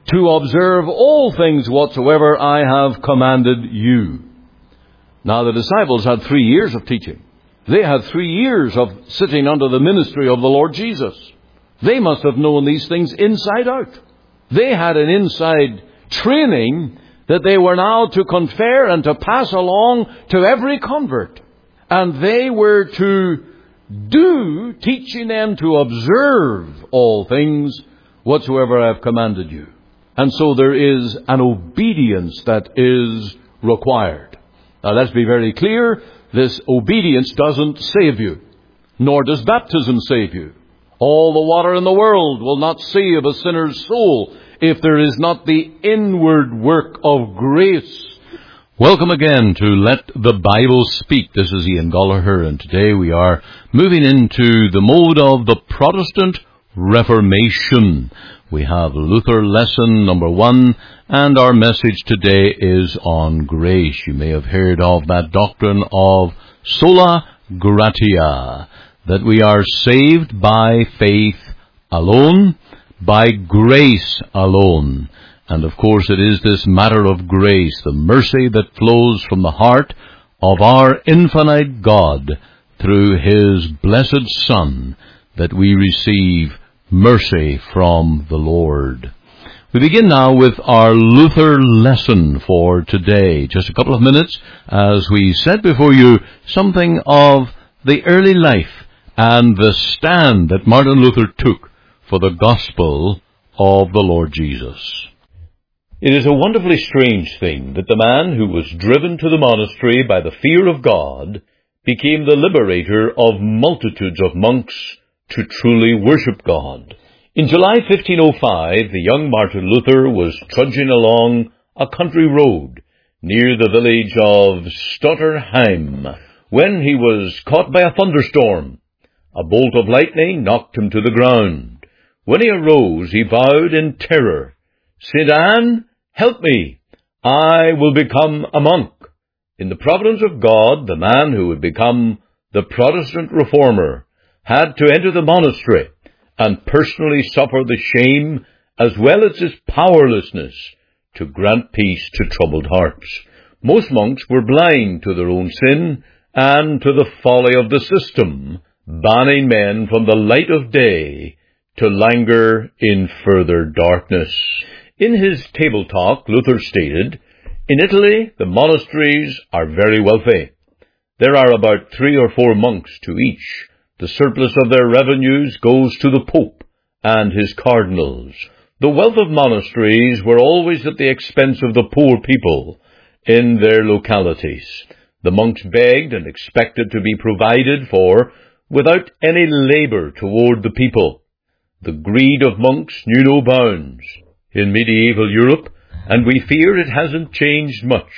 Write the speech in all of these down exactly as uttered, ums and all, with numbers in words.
to observe all things whatsoever I have commanded you. Now the disciples had three years of teaching. They had three years of sitting under the ministry of the Lord Jesus. They must have known these things inside out. They had an inside training that they were now to confer and to pass along to every convert. And they were to do, teaching them to observe all things whatsoever I have commanded you. And so there is an obedience that is required. Now let's be very clear, this obedience doesn't save you, nor does baptism save you. All the water in the world will not save a sinner's soul if there is not the inward work of grace. Welcome again to Let the Bible Speak. This is Ian Gallagher, and today we are moving into the mode of the Protestant Reformation. We have Luther lesson number one, and our message today is on grace. You may have heard of that doctrine of sola gratia, that we are saved by faith alone, by grace alone. And of course it is this matter of grace, the mercy that flows from the heart of our infinite God through His blessed Son, that we receive mercy from the Lord. We begin now with our Luther lesson for today. Just a couple of minutes as we set before you something of the early life and the stand that Martin Luther took for the gospel of the Lord Jesus. It is a wonderfully strange thing that the man who was driven to the monastery by the fear of God became the liberator of multitudes of monks to truly worship God. In July fifteen oh five, the young Martin Luther was trudging along a country road near the village of Stutterheim when he was caught by a thunderstorm. A bolt of lightning knocked him to the ground. When he arose, he vowed in terror, "Saint Anne, help me! I will become a monk." In the providence of God, the man who would become the Protestant reformer had to enter the monastery and personally suffer the shame as well as his powerlessness to grant peace to troubled hearts. Most monks were blind to their own sin and to the folly of the system, banning men from the light of day to languor in further darkness. In his table talk, Luther stated, "In Italy, the monasteries are very wealthy. There are about three or four monks to each. The surplus of their revenues goes to the Pope and his cardinals. The wealth of monasteries were always at the expense of the poor people in their localities. The monks begged and expected to be provided for without any labour toward the people. The greed of monks knew no bounds in medieval Europe, and we fear it hasn't changed much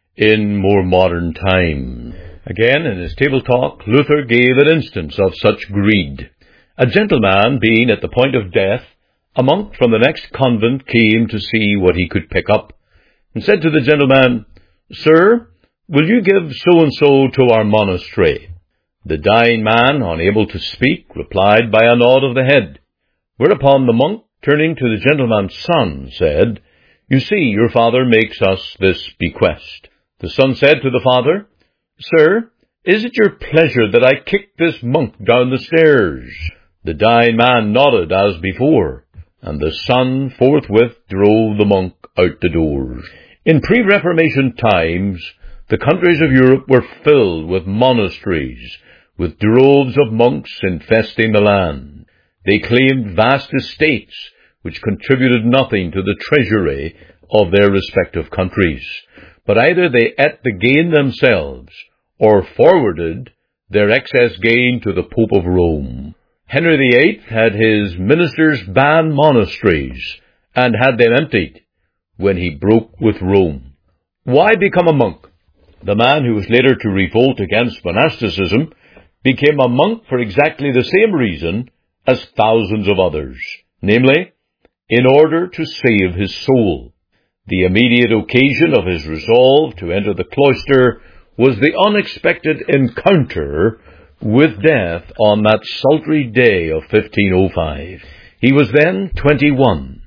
in more modern times." Again, in his table talk, Luther gave an instance of such greed. A gentleman being at the point of death, a monk from the next convent came to see what he could pick up, and said to the gentleman, "Sir, will you give so-and-so to our monastery?" The dying man, unable to speak, replied by a nod of the head, whereupon the monk, turning to the gentleman's son, said, "You see, your father makes us this bequest." The son said to the father, "Sir, is it your pleasure that I kick this monk down the stairs?" The dying man nodded as before, and the son forthwith drove the monk out the doors. In pre-Reformation times, the countries of Europe were filled with monasteries, with droves of monks infesting the land. They claimed vast estates, which contributed nothing to the treasury of their respective countries. But either they ate the gain themselves, or forwarded their excess gain to the Pope of Rome. Henry the Eighth had his ministers ban monasteries, and had them emptied, when he broke with Rome. Why become a monk? The man who was later to revolt against monasticism became a monk for exactly the same reason as thousands of others, namely, in order to save his soul. The immediate occasion of his resolve to enter the cloister was the unexpected encounter with death on that sultry day of fifteen oh five. He was then twenty-one,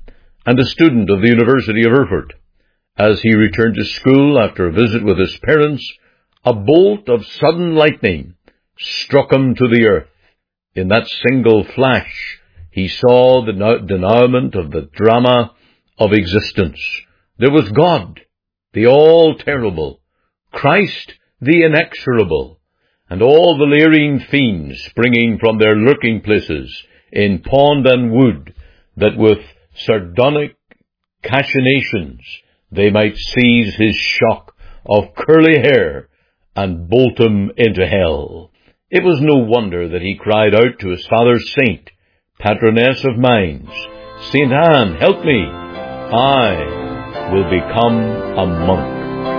and a student of the University of Erfurt. As he returned to school after a visit with his parents, a bolt of sudden lightning struck him to the earth. In that single flash, he saw the denouement of the drama of existence. There was God, the all-terrible, Christ, the inexorable, and all the leering fiends springing from their lurking places in pond and wood, that with sardonic cachinations they might seize his shock of curly hair and bolt him into hell. It was no wonder that he cried out to his father's saint, patroness of minds, "Saint Anne, help me! I will become a monk."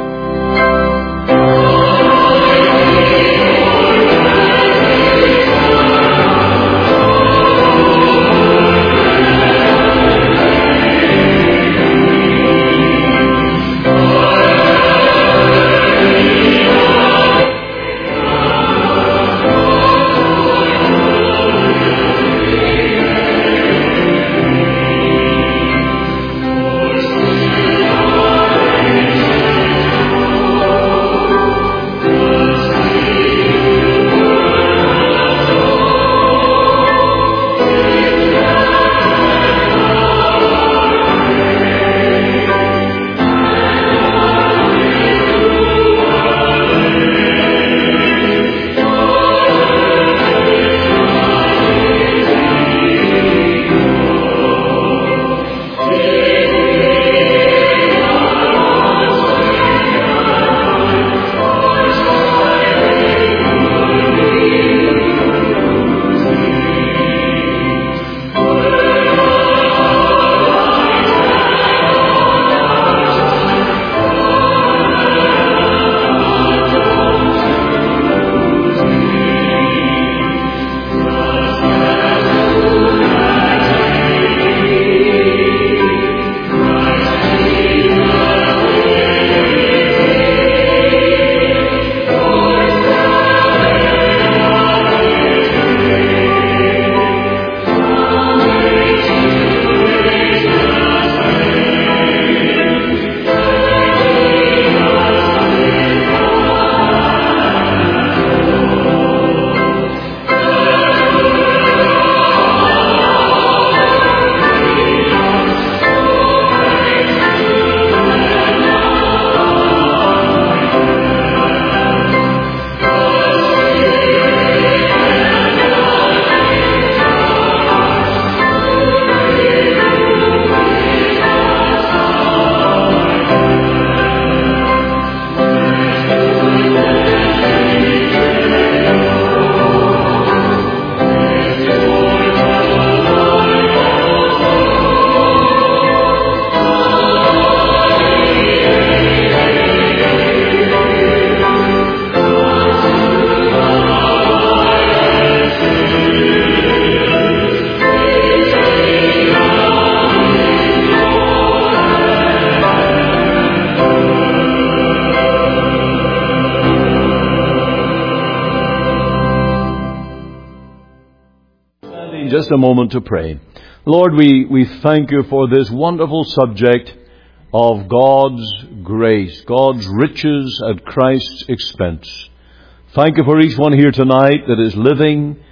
Just a moment to pray. Lord, we, we thank you for this wonderful subject of God's grace, God's riches at Christ's expense. Thank you for each one here tonight that is living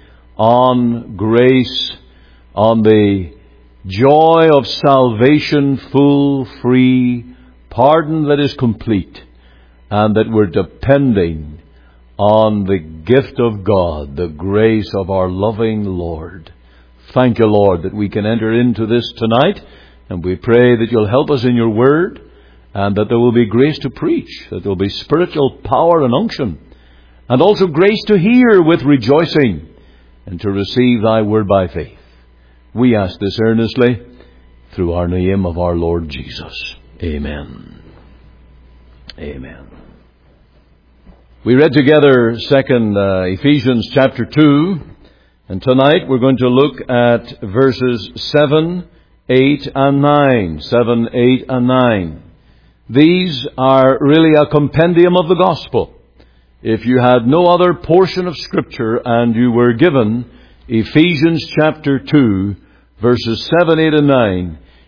on grace, on the joy of salvation, full, free, pardon that is complete, and that we're depending on the gift of God, the grace of our loving Lord. Thank you, Lord, that we can enter into this tonight, and we pray that you'll help us in your word, and that there will be grace to preach, that there will be spiritual power and unction, and also grace to hear with rejoicing, and to receive thy word by faith. We ask this earnestly through our name of our Lord Jesus. Amen. Amen. We read together second uh, Ephesians chapter two. And tonight we're going to look at verses seven, eight, and nine. seven, eight, and nine. These are really a compendium of the gospel. If you had no other portion of Scripture and you were given Ephesians chapter two, verses seven, eight, and nine,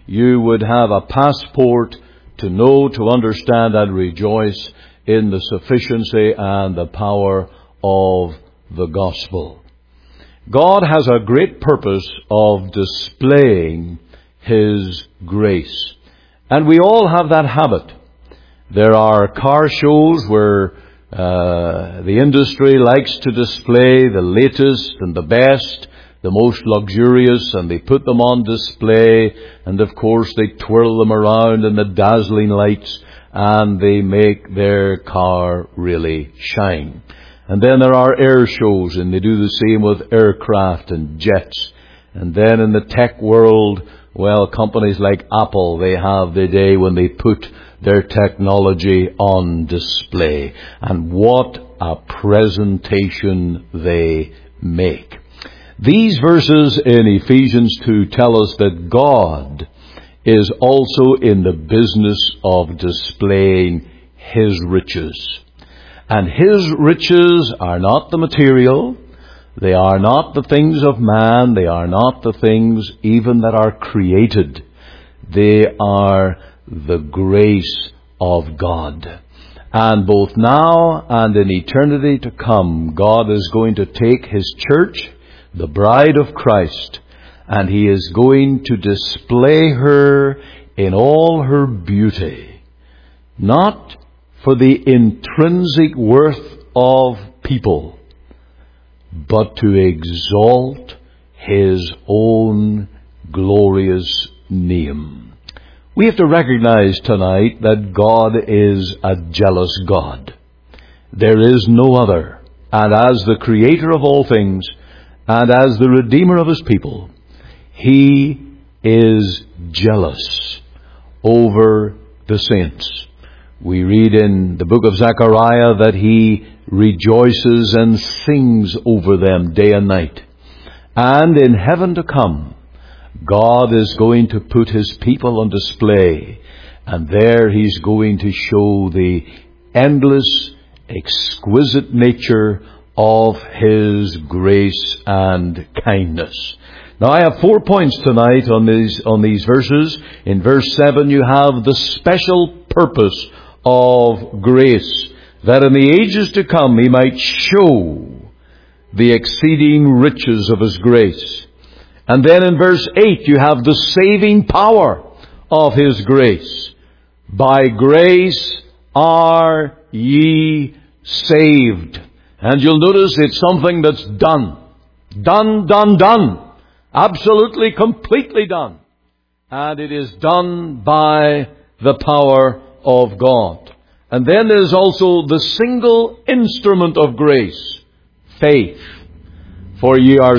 you would have a passport to know, to understand, and rejoice in the sufficiency and the power of the gospel. God has a great purpose of displaying His grace. And we all have that habit. There are car shows where uh, the industry likes to display the latest and the best, the most luxurious, and they put them on display, and of course they twirl them around in the dazzling lights, and they make their car really shine. And then there are air shows, and they do the same with aircraft and jets. And then in the tech world, well, companies like Apple, they have the day when they put their technology on display. And what a presentation they make. These verses in Ephesians two tell us that God is also in the business of displaying His riches. And His riches are not the material. They are not the things of man. They are not the things even that are created. They are the grace of God. And both now and in eternity to come, God is going to take His church, the bride of Christ, and He is going to display her in all her beauty, not for the intrinsic worth of people, but to exalt His own glorious name. We have to recognize tonight that God is a jealous God. There is no other. And as the Creator of all things, and as the Redeemer of His people, He is jealous over the saints. We read in the book of Zechariah that He rejoices and sings over them day and night. And in heaven to come, God is going to put His people on display. And there He's going to show the endless, exquisite nature of His grace and kindness. Now I have four points tonight on these, on these verses. In verse seven you have the special purpose of grace, that in the ages to come He might show the exceeding riches of His grace. And then in verse eight you have the saving power of His grace. By grace are ye saved. And you'll notice it's something that's done. Done, done, done. Absolutely, completely done. And it is done by the power of God. And then there's also the single instrument of grace, faith. For ye are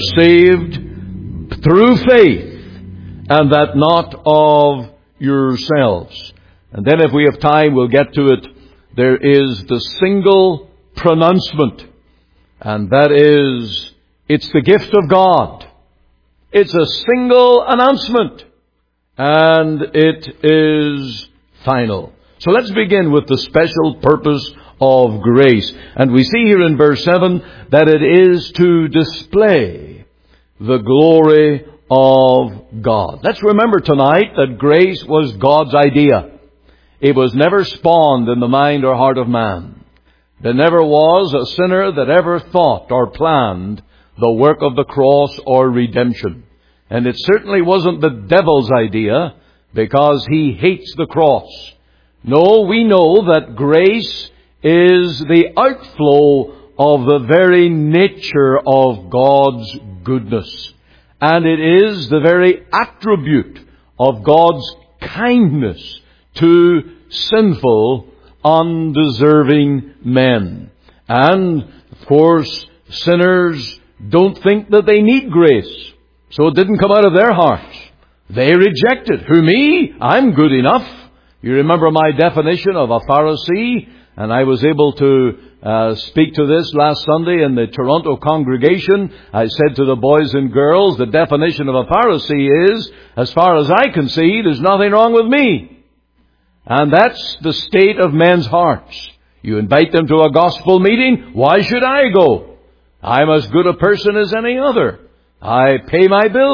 saved through faith, and that not of yourselves. And then if we have time, we'll get to it. There is the single pronouncement, and that is, it's the gift of God. It's a single announcement, and it is final. So let's begin with the special purpose of grace. And we see here in verse seven that it is to display the glory of God. Let's remember tonight that grace was God's idea. It was never spawned in the mind or heart of man. There never was a sinner that ever thought or planned the work of the cross or redemption. And it certainly wasn't the devil's idea, because he hates the cross. No, we know that grace is the outflow of the very nature of God's goodness. And it is the very attribute of God's kindness to sinful, undeserving men. And, of course, sinners don't think that they need grace. So it didn't come out of their hearts. They rejected. Who, me? I'm good enough. You remember my definition of a Pharisee? And I was able to uh, speak to this last Sunday in the Toronto congregation. I said to the boys and girls, the definition of a Pharisee is, as far as I can see, there's nothing wrong with me. And that's the state of men's hearts. You invite them to a gospel meeting, why should I go? I'm as good a person as any other. I pay my bills.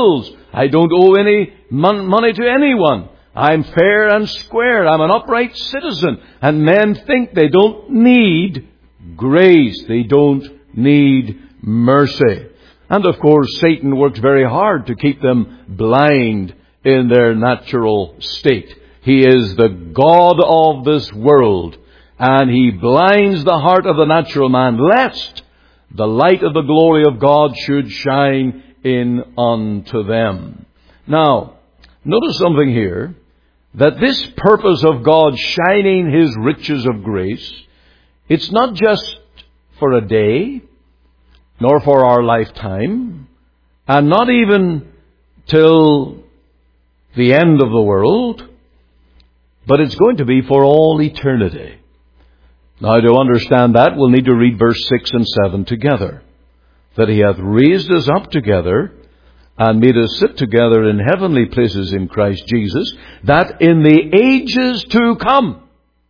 I don't owe any mon- money to anyone. I'm fair and square. I'm an upright citizen. And men think they don't need grace. They don't need mercy. And of course, Satan works very hard to keep them blind in their natural state. He is the god of this world, and he blinds the heart of the natural man, lest the light of the glory of God should shine in unto them. Now, notice something here, that this purpose of God shining His riches of grace, it's not just for a day, nor for our lifetime, and not even till the end of the world, but it's going to be for all eternity. Now, to understand that, we'll need to read verse six and seven together. That He hath raised us up together and made us sit together in heavenly places in Christ Jesus, that in the ages to come.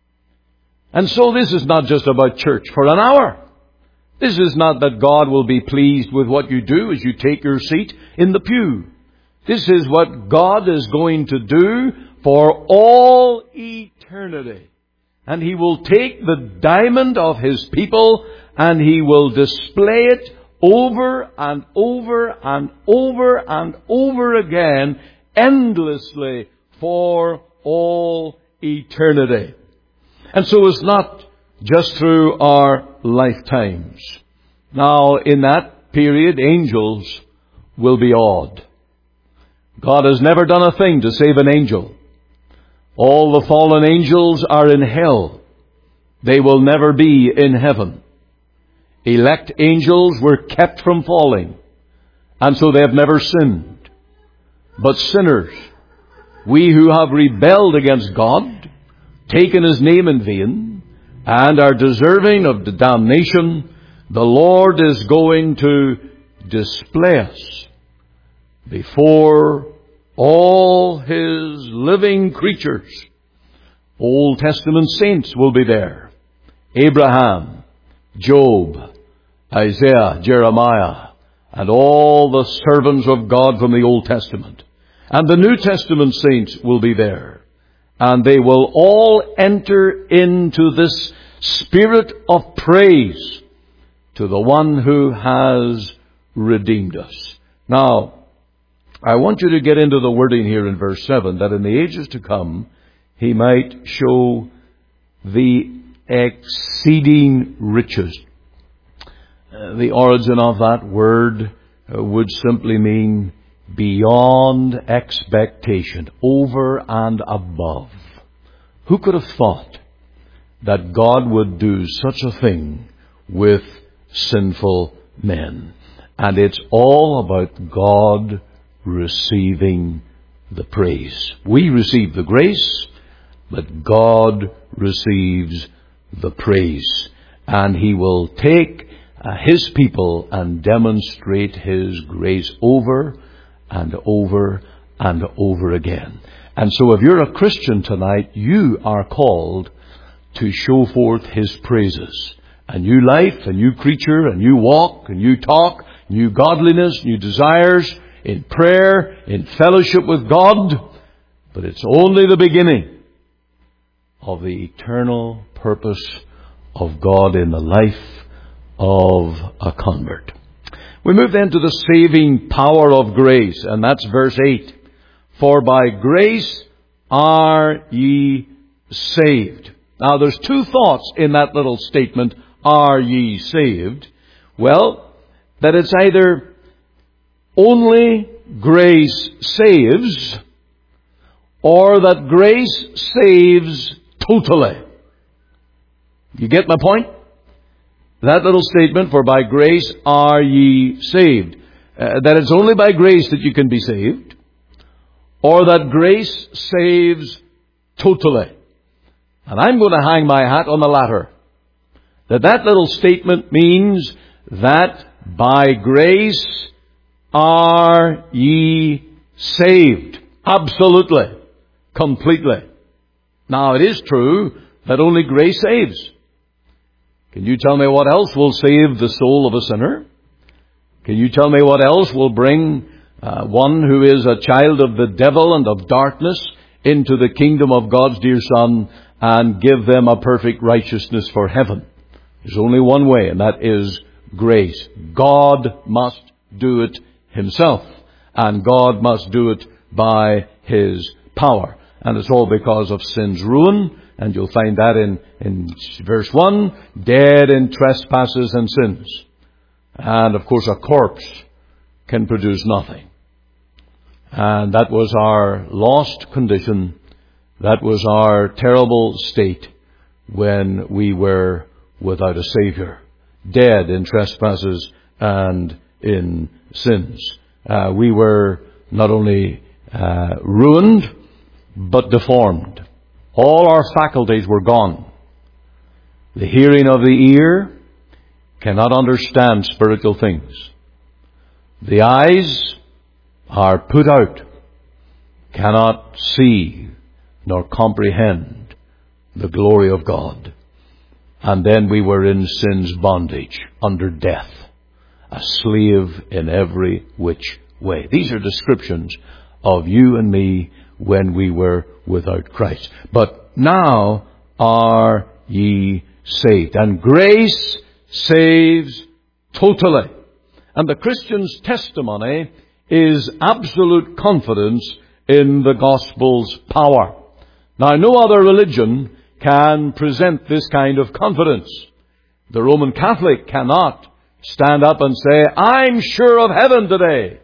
And so this is not just about church for an hour. This is not that God will be pleased with what you do as you take your seat in the pew. This is what God is going to do for all eternity. And He will take the diamond of His people and He will display it over and over and over and over again, endlessly for all eternity. And so it's not just through our lifetimes. Now, in that period, angels will be awed. God has never done a thing to save an angel. All the fallen angels are in hell. They will never be in heaven. Elect angels were kept from falling, and so they have never sinned. But sinners, we who have rebelled against God, taken His name in vain, and are deserving of the damnation, the Lord is going to display us before all His living creatures. Old Testament saints will be there. Abraham, Job, Isaiah, Jeremiah, and all the servants of God from the Old Testament. And the New Testament saints will be there. And they will all enter into this spirit of praise to the one who has redeemed us. Now, I want you to get into the wording here in verse seven, that in the ages to come, He might show the exceeding riches. Uh, the origin of that word uh, would simply mean beyond expectation, over and above. Who could have thought that God would do such a thing with sinful men? And it's all about God receiving the praise. We receive the grace, but God receives the praise. And He will take uh, His people and demonstrate His grace over and over and over again. And so if you're a Christian tonight, you are called to show forth His praises. A new life, a new creature, a new walk, a new talk, new godliness, new desires, in prayer, in fellowship with God. But it's only the beginning of the eternal purpose of God in the life of a convert. We move then to the saving power of grace, and that's verse eight. For by grace are ye saved. Now there's two thoughts in that little statement, are ye saved? Well, that it's either only grace saves, or that grace saves totally. You get my point? That little statement, for by grace are ye saved. Uh, that it's only by grace that you can be saved, or that grace saves totally. And I'm going to hang my hat on the latter. That that little statement means that by grace are ye saved. Absolutely. Completely. Now, it is true that only grace saves. Can you tell me what else will save the soul of a sinner? Can you tell me what else will bring Uh, one who is a child of the devil and of darkness into the kingdom of God's dear Son, and give them a perfect righteousness for heaven. There's only one way, and that is grace. God must do it himself, and God must do it by his power. And it's all because of sin's ruin, and you'll find that in, in verse one, dead in trespasses and sins. And of course a corpse can produce nothing. And that was our lost condition. That was our terrible state when we were without a Savior, dead in trespasses and in sins. Uh, we were not only uh, ruined, but deformed. All our faculties were gone. The hearing of the ear cannot understand spiritual things. The eyes are put out, cannot see nor comprehend the glory of God. And then we were in sin's bondage, under death, a slave in every which way. These are descriptions of you and me when we were without Christ. But now are ye saved. And grace saves totally. And the Christian's testimony is absolute confidence in the gospel's power. Now, no other religion can present this kind of confidence. The Roman Catholic cannot stand up and say, I'm sure of heaven today.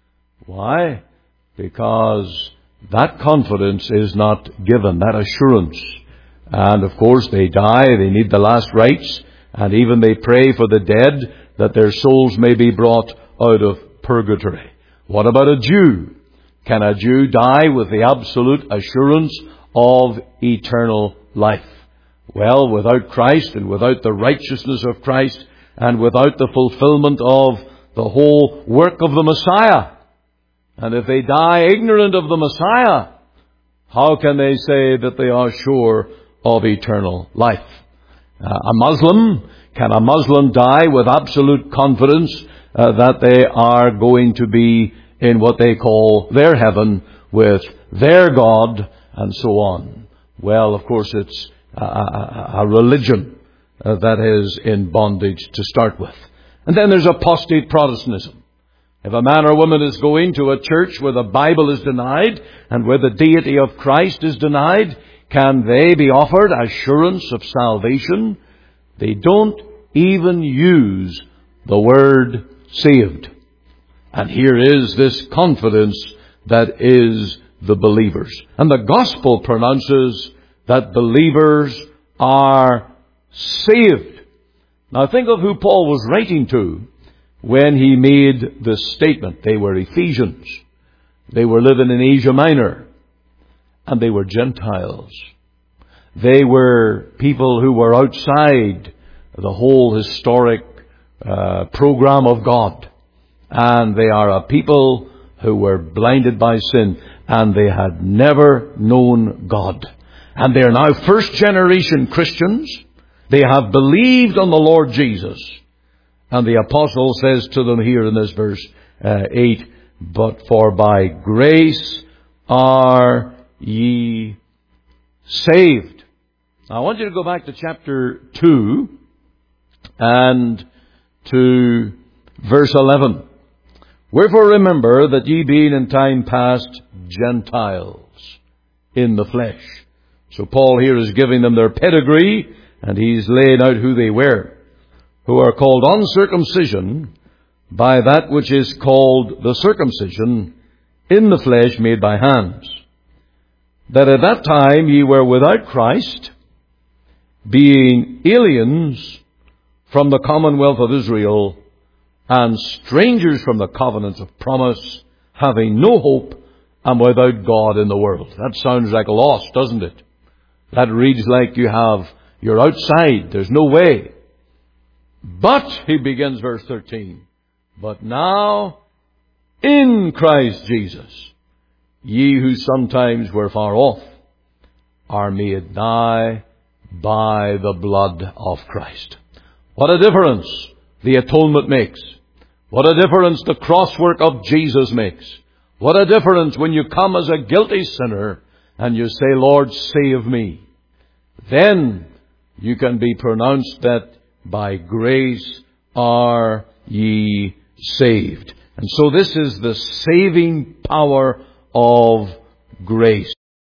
Why? Because that confidence is not given, that assurance. And of course they die, they need the last rites, and even they pray for the dead that their souls may be brought out of purgatory. What about a Jew? Can a Jew die with the absolute assurance of eternal life? Well, without Christ and without the righteousness of Christ and without the fulfillment of the whole work of the Messiah. And if they die ignorant of the Messiah, how can they say that they are sure of eternal life? Uh, a Muslim, can a Muslim die with absolute confidence uh, that they are going to be in what they call their heaven with their God and so on? Well, of course, it's a, a, a religion uh, that is in bondage to start with. And then there's apostate Protestantism. If a man or woman is going to a church where the Bible is denied and where the deity of Christ is denied, can they be offered assurance of salvation? They don't even use the word saved. And here is this confidence that is the believers. And the gospel pronounces that believers are saved. Now think of who Paul was writing to when he made this statement. They were Ephesians. They were living in Asia Minor. And they were Gentiles. They were people who were outside the whole historic uh, program of God. And they are a people who were blinded by sin. And they had never known God. And they are now first generation Christians. They have believed on the Lord Jesus. And the apostle says to them here in this verse uh, eight, but for by grace are ye saved. Now I want you to go back to chapter two and to verse eleven. Wherefore remember that ye being in time past Gentiles in the flesh. So Paul here is giving them their pedigree, and he's laying out who they were. Who are called uncircumcision by that which is called the circumcision in the flesh made by hands. That at that time ye were without Christ, being aliens from the commonwealth of Israel, and strangers from the covenants of promise, having no hope, and without God in the world. That sounds like lost, doesn't it? That reads like you have, you're outside, there's no way. But, he begins verse thirteen, but now in Christ Jesus, ye who sometimes were far off, are made nigh by the blood of Christ. What a difference the atonement makes. What a difference the crosswork of Jesus makes. What a difference when you come as a guilty sinner and you say, Lord, save me. Then you can be pronounced that by grace are ye saved. And so this is the saving power of grace.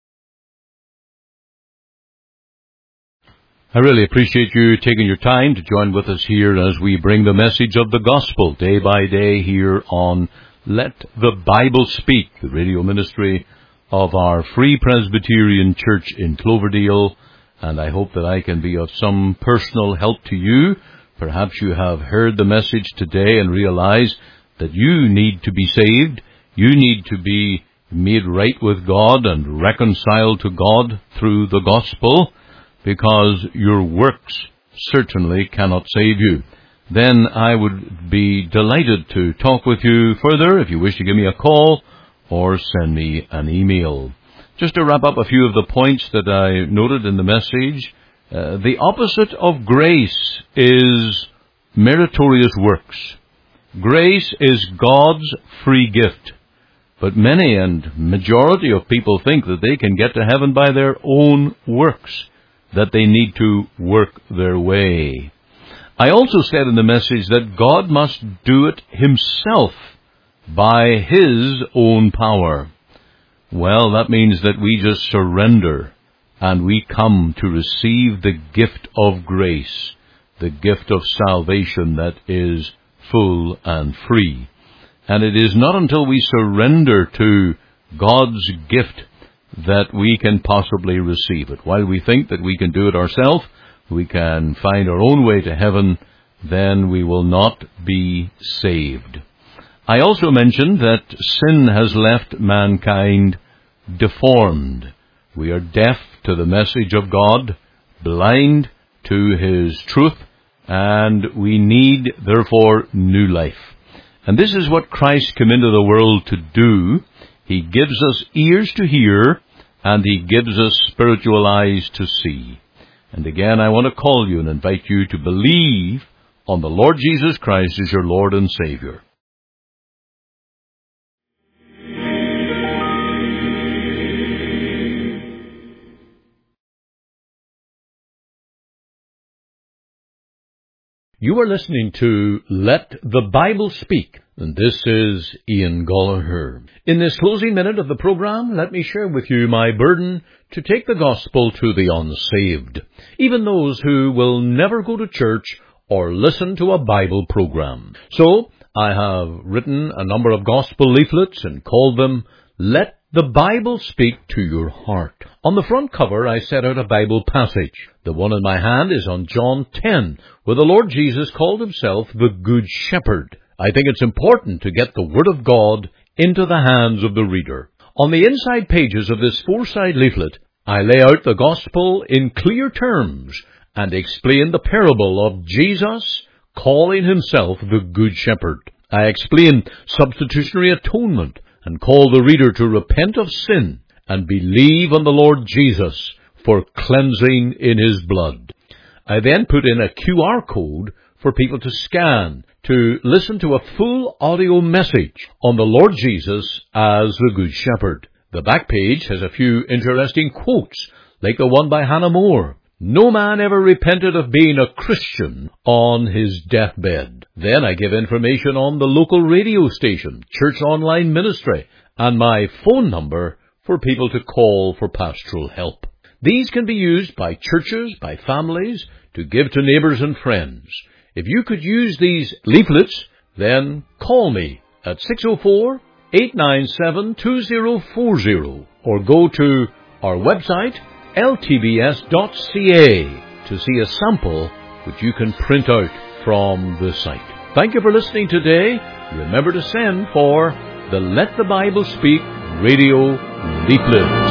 I really appreciate you taking your time to join with us here as we bring the message of the gospel day by day here on Let the Bible Speak, the radio ministry of our Free Presbyterian Church in Cloverdale. And I hope that I can be of some personal help to you. Perhaps you have heard the message today and realize that you need to be saved. You need to be made right with God and reconciled to God through the gospel, because your works certainly cannot save you. Then I would be delighted to talk with you further if you wish to give me a call or send me an email. Just to wrap up a few of the points that I noted in the message, uh, the opposite of grace is meritorious works. Grace is God's free gift. But many and majority of people think that they can get to heaven by their own works, that they need to work their way. I also said in the message that God must do it himself by his own power. Well, that means that we just surrender and we come to receive the gift of grace, the gift of salvation that is full and free. And it is not until we surrender to God's gift that we can possibly receive it. While we think that we can do it ourselves, we can find our own way to heaven, then we will not be saved. I also mentioned that sin has left mankind deformed. We are deaf to the message of God, blind to his truth, and we need, therefore, new life. And this is what Christ came into the world to do. He gives us ears to hear, and he gives us spiritual eyes to see. And again, I want to call you and invite you to believe on the Lord Jesus Christ as your Lord and Savior. You are listening to Let the Bible Speak, and this is Ian Gallagher. In this closing minute of the program, let me share with you my burden to take the gospel to the unsaved, even those who will never go to church or listen to a Bible program. So, I have written a number of gospel leaflets and called them Let the Bible Speak to Your Heart. On the front cover, I set out a Bible passage. The one in my hand is on John ten, where the Lord Jesus called himself the Good Shepherd. I think it's important to get the Word of God into the hands of the reader. On the inside pages of this four-side leaflet, I lay out the gospel in clear terms and explain the parable of Jesus calling himself the Good Shepherd. I explain substitutionary atonement and call the reader to repent of sin and believe on the Lord Jesus for cleansing in his blood. I then put in a Q R code for people to scan to listen to a full audio message on the Lord Jesus as the Good Shepherd. The back page has a few interesting quotes, like the one by Hannah More. No man ever repented of being a Christian on his deathbed. Then I give information on the local radio station, Church Online Ministry, and my phone number for people to call for pastoral help. These can be used by churches, by families, to give to neighbours and friends. If you could use these leaflets, then call me at six oh four, eight nine seven, two oh four oh or go to our website, L T B S dot C A, to see a sample which you can print out from the site. Thank you for listening today. Remember to send for the Let the Bible Speak radio leaflet.